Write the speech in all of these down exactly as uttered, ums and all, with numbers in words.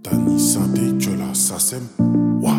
Tani Santé, tu la Sassem. Wa.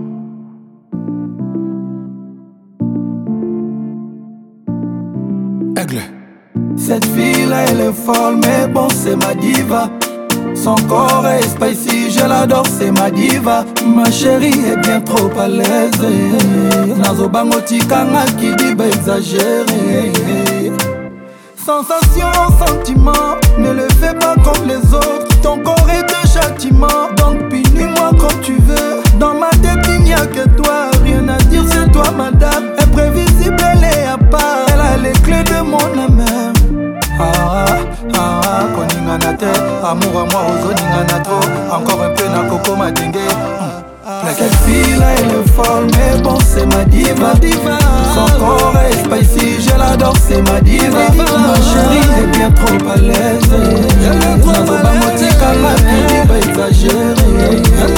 Aigle. Cette fille-là, elle est folle, mais bon, c'est ma diva. Son corps est spicy, je l'adore, c'est ma diva. Ma chérie est bien trop à l'aise. Nazo bango tikanga qui dit bah exagéré. Sensation, sentiment, ne le fais pas comme les autres. Ton corps est un châtiment, donc punis-moi comme tu veux. Dans ma tête il n'y a que toi, rien à dire c'est toi madame. Imprévisible elle est à part, elle a les clés de mon âme. Ah ah ah, koningana te, amour à moi ozoningana trop. Encore un peu na coco ma dengue. Cette fille là elle est folle mais bon c'est ma diva. Son corps est spicy, je l'adore c'est ma diva. Ma chérie est bien trop à l'aise. Nazo bamotika la qui va exagérer.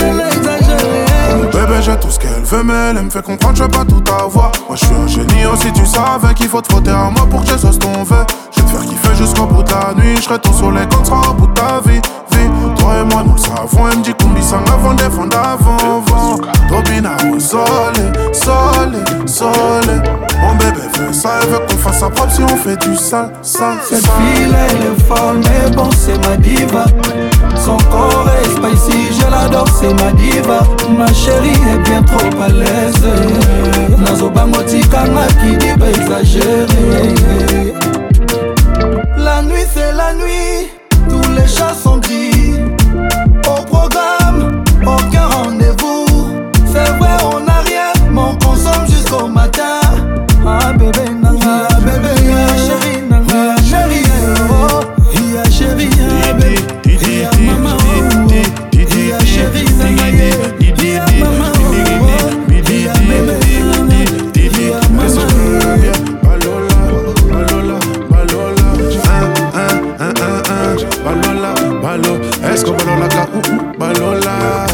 Bébé j'ai tout ce qu'elle veut mais elle me fait comprendre que je veux pas tout avoir. Moi je suis un génie aussi tu savais qu'il faut te frotter à moi pour que je sauce ton vœu. Je vais te faire kiffer jusqu'au bout de la nuit. Je serai ton soleil quand tu seras au bout de ta vie, vie. Toi et moi nous le savons. Elle me dit qu'on dit ça avant défendre avant vent. Tobina au soleil, soleil, soleil. Mon bébé veut ça, elle veut qu'on fasse sa propre si on fait du sale, sale. Cette fille là elle est folle mais bon c'est ma diva. Son corps est spicy, je l'adore c'est ma diva. Ma chérie est bien trop à l'aise. Nazo bango tikanga qui dit bah exagérer. La nuit c'est la nuit, tous les chats sont dits. Au programme, aucun rendez-vous. C'est vrai on n'a rien, mais on consomme jusqu'au matin. Ah bébé nanga, bébé ya chérie nanga, chérie oh, ya chérie ya bébé, ya maman oh, ya chérie nanga, ya maman oh, ya bébé, ya maman oh. Balola, balola, balola, un, un, un, un, un, balola, balo, est-ce que balola ka ou ou balola.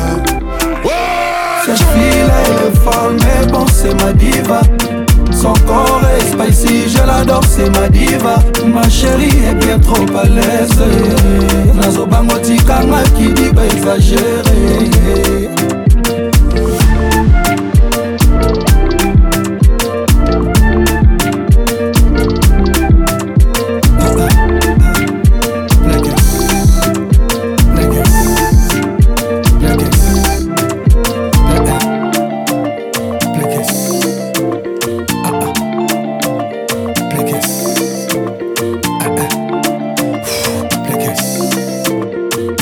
Cette fille là elle est folle mais bon c'est ma diva. Son corps est spicy, je l'adore c'est ma diva. Ma chérie est bien trop à l'aise. Nazo bango tikanga qui dit bah exagérer.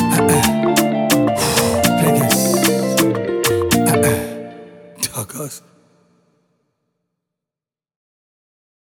Tacos.